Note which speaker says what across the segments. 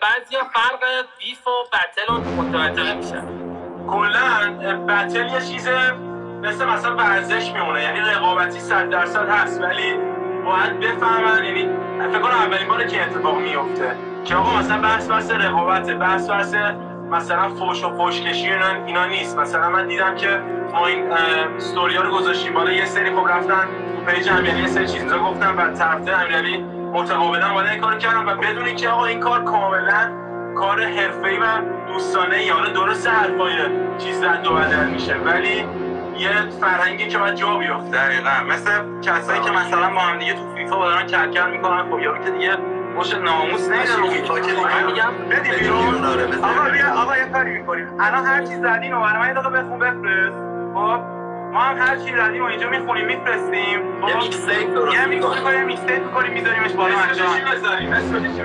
Speaker 1: بعضیا فرق بیف و بتل رو متوجه میشن.
Speaker 2: کلا بتل یه چیز مثلا ورزش میمونه، یعنی رقابتی 100% هست، ولی باید بفهمن، یعنی فکر کنم اولین باره که اتفاق میفته که آقا مثلا بحث رقابته، بحث مثلا فوش و فوشکشی اینا نیست. مثلا من دیدم که ما این استوریا رو گذاشتیم بالا، یه سری خب رفتن تو پیج امیرعلی یه سری چیزا گفتن و طرفدار امیرعلی متقابلا اومدن این کارو کردن و بدون اینکه آقا این کار کاملا کار حرفه‌ای و دوستانه یا درسته حرفای چیز رد و بدل میشه، ولی یه فرهنگی که باید جا بیفته. دقیقاً مثل کسایی که مثلا با هم دیگه تو فیفا دارن کلکل میکنن، خب یارو که دیگه مش ناموس نمیدونه فیفا که دیگه میگم بدی بیرون. آقا یه کاری میکنیم الان هر چیز زدین و برام یه دقیقه بخون بفرست. خب ما هم هر چیز زدیم و اینجا میخونیم میفرستیم،
Speaker 3: یه میکس تیپ درست
Speaker 2: میکنیم، میکس تیپ میکنیم میذاریمش بالا. اسمش چی بذاریم؟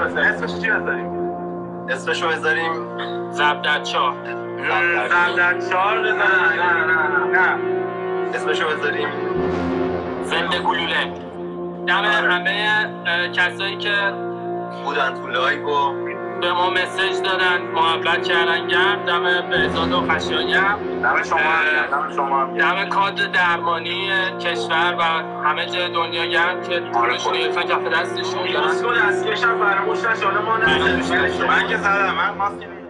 Speaker 3: اسمشو بذاریم
Speaker 1: زبدتچار.
Speaker 2: زبدتچار نه
Speaker 3: اسمشو بذاریم
Speaker 1: زنده گلوله. دم همه کسایی که
Speaker 3: بودن تو لایو و
Speaker 1: به ما مسیج دادن، محبت کردن، گرم دم بهزاد و خشایاری، دم کادر درمانی کشور و همه جای دنیا گرم که پولشون رو گرفتن کف دستشون.
Speaker 2: این مسئول اصلیش هم فراموش نشه. حالا ما نه من که زدم، من ماسک